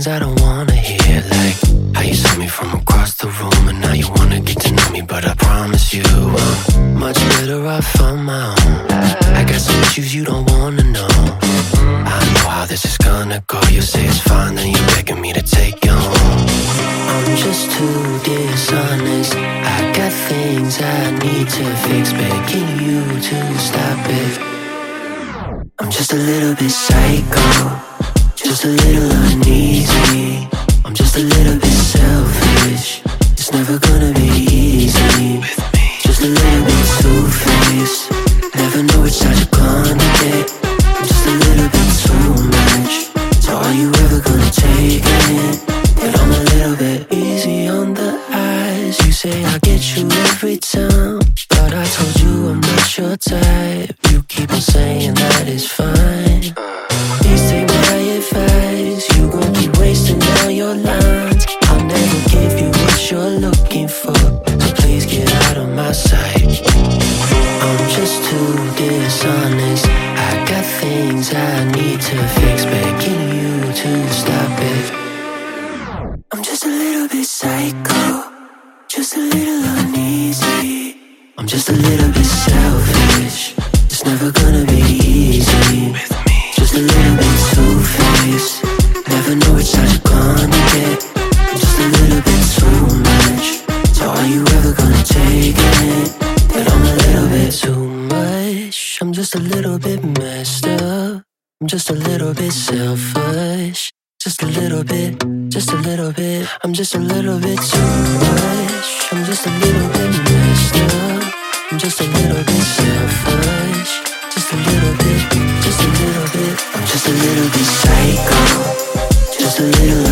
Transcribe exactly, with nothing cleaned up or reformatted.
I don't wanna hear. Like how you saw me from across the room, and now you wanna get to know me, but I promise you I'm much better off on my own. I got some issues you don't wanna know. I know how this is gonna go. You say it's fine, then you're begging me to take you home. I'm just too dishonest. I got things I need to fix, begging you to stop it. I'm just a little bit psycho, just a little uneasy. I'm just a little bit selfish. It's never gonna be easy. Just a little bit two-faced. Never know which side you're gonna get. I'm just a little bit too much. So are you ever gonna take it? But I'm a little bit easy on the eyes. You say I get you every time, but I told you I'm not your type. You keep on saying that it's fine. Please take my advice. You gon' keep wasting all your lines. I'll never give you what you're looking for, so please get out of my sight. I'm just too dishonest. I got things I need to fix, begging you to stop it. I'm just a little bit psycho, just a little uneasy. I'm just a little bit selfish. It's never gonna be easy. Just a little bit two-faced. Never know which side you're gonna get. I'm just a little bit too much. So are you ever gonna take it? But I'm a little bit too much. I'm just a little bit messed up. I'm just a little bit selfish. Just a little bit, just a little bit. I'm just a little bit too much. I'm just a little bit messed up. I'm just a little bit selfish. Just a little bit, just a little bit. I'm just a little bit psycho. Just a little